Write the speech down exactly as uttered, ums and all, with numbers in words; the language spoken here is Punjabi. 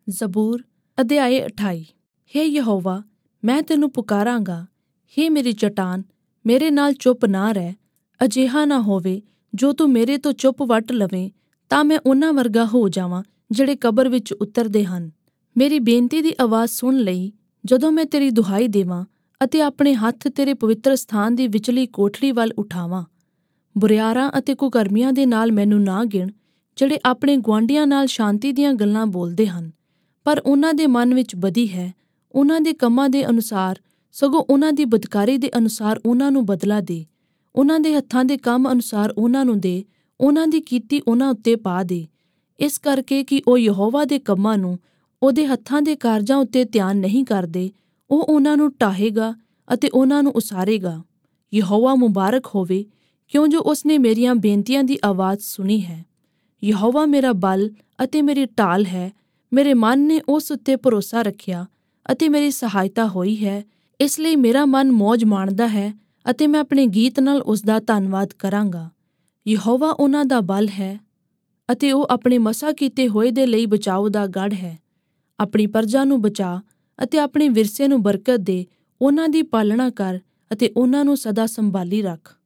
ਜ਼ਬੂਰ ਅਧਿਆਇ ਅਠਾਈ। ਹੇ ਯਹੋਵਾ, ਮੈਂ ਤੈਨੂੰ ਪੁਕਾਰਾਂਗਾ। ਹੇ ਮੇਰੀ ਚਟਾਨ, ਮੇਰੇ ਨਾਲ ਚੁੱਪ ਨਾ ਰਹਿ। ਅਜਿਹਾ ਨਾ ਹੋਵੇ ਜੋ ਤੂੰ ਮੇਰੇ ਤੋਂ ਚੁੱਪ ਵੱਟ ਲਵੇਂ ਤਾਂ ਮੈਂ ਉਹਨਾਂ ਵਰਗਾ ਹੋ ਜਾਵਾਂ ਜਿਹੜੇ ਕਬਰ ਵਿੱਚ ਉਤਰਦੇ ਹਨ। ਮੇਰੀ ਬੇਨਤੀ ਦੀ ਆਵਾਜ਼ ਸੁਣ ਲਈ ਜਦੋਂ ਮੈਂ ਤੇਰੀ ਦੁਹਾਈ ਦੇਵਾਂ ਅਤੇ ਆਪਣੇ ਹੱਥ ਤੇਰੇ ਪਵਿੱਤਰ ਸਥਾਨ ਦੀ ਵਿਚਲੀ ਕੋਠੜੀ ਵੱਲ ਉਠਾਵਾਂ। ਬੁਰਿਆਰਾਂ ਅਤੇ ਕੁਕਰਮੀਆਂ ਦੇ ਨਾਲ ਮੈਨੂੰ ਨਾ ਗਿਣ, ਜਿਹੜੇ ਆਪਣੇ ਗੁਆਂਢੀਆਂ ਨਾਲ ਸ਼ਾਂਤੀ ਦੀਆਂ ਗੱਲਾਂ ਬੋਲਦੇ ਹਨ, ਪਰ ਉਹਨਾਂ ਦੇ ਮਨ ਵਿੱਚ ਬਦੀ ਹੈ। ਉਹਨਾਂ ਦੇ ਕੰਮਾਂ ਦੇ ਅਨੁਸਾਰ, ਸਗੋਂ ਉਹਨਾਂ ਦੀ ਬਦਕਾਰੀ ਦੇ ਅਨੁਸਾਰ ਉਹਨਾਂ ਨੂੰ ਬਦਲਾ ਦੇ। ਉਹਨਾਂ ਦੇ ਹੱਥਾਂ ਦੇ ਕੰਮ ਅਨੁਸਾਰ ਉਹਨਾਂ ਨੂੰ ਦੇ, ਉਹਨਾਂ ਦੀ ਕੀਤੀ ਉਹਨਾਂ ਉੱਤੇ ਪਾ ਦੇ। ਇਸ ਕਰਕੇ ਕਿ ਉਹ ਯਹੋਵਾ ਦੇ ਕੰਮਾਂ ਨੂੰ, ਉਹਦੇ ਹੱਥਾਂ ਦੇ ਕਾਰਜਾਂ ਉੱਤੇ ਧਿਆਨ ਨਹੀਂ ਕਰਦੇ, ਉਹ ਉਹਨਾਂ ਨੂੰ ਢਾਹੇਗਾ ਅਤੇ ਉਹਨਾਂ ਨੂੰ ਉਸਾਰੇਗਾ। ਯਹੋਵਾ ਮੁਬਾਰਕ ਹੋਵੇ, ਕਿਉਂ ਜੋ ਉਸਨੇ ਮੇਰੀਆਂ ਬੇਨਤੀਆਂ ਦੀ ਆਵਾਜ਼ ਸੁਣੀ ਹੈ। ਯਹੋਵਾ ਮੇਰਾ ਬਲ ਅਤੇ ਮੇਰੀ ਢਾਲ ਹੈ। ਮੇਰੇ ਮਨ ਨੇ ਉਸ ਉੱਤੇ ਭਰੋਸਾ ਰੱਖਿਆ ਅਤੇ ਮੇਰੀ ਸਹਾਇਤਾ ਹੋਈ ਹੈ। ਇਸ ਲਈ ਮੇਰਾ ਮਨ ਮੌਜ ਮਾਣਦਾ ਹੈ ਅਤੇ ਮੈਂ ਆਪਣੇ ਗੀਤ ਨਾਲ ਉਸਦਾ ਧੰਨਵਾਦ ਕਰਾਂਗਾ। ਯਹੋਵਾ ਉਹਨਾਂ ਦਾ ਬਲ ਹੈ ਅਤੇ ਉਹ ਆਪਣੇ ਮਸਾ ਕੀਤੇ ਹੋਏ ਦੇ ਲਈ ਬਚਾਓ ਦਾ ਗੜ੍ਹ ਹੈ। ਆਪਣੀ ਪਰਜਾ ਨੂੰ ਬਚਾ ਅਤੇ ਆਪਣੇ ਵਿਰਸੇ ਨੂੰ ਬਰਕਤ ਦੇ। ਉਹਨਾਂ ਦੀ ਪਾਲਣਾ ਕਰ ਅਤੇ ਉਹਨਾਂ ਨੂੰ ਸਦਾ ਸੰਭਾਲੀ ਰੱਖ।